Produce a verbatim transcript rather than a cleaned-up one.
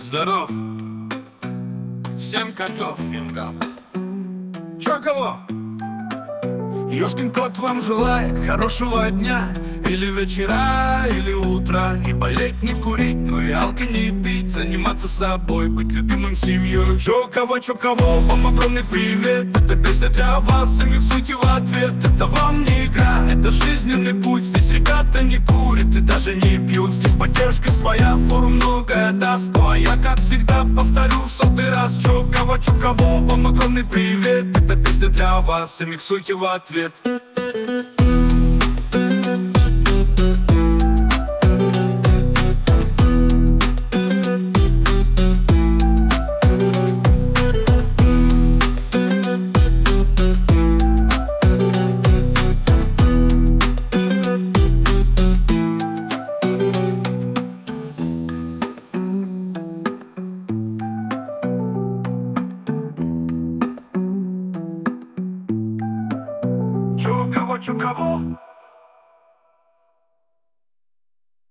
Здоров. Всем котов. Чё кого? Ёшкин кот вам желает хорошего дня, или вечера, или утра. Не болеть, не курить, но и алко не пить, заниматься собой, быть любимым семьей. Чё кого, чё кого, вам огромный привет. Это песня для вас, самих сути в ответ. Это вам не игра, это жизненный путь. Здесь ребята не курят и даже не пьют. Здесь поддержка своя, форум многое даст. Ну а я, как всегда, повторю в сотый раз. Чё кого, чё кого, вам огромный привет. Это песня для вас, самих сути в ответ. Чё кого, чё кого?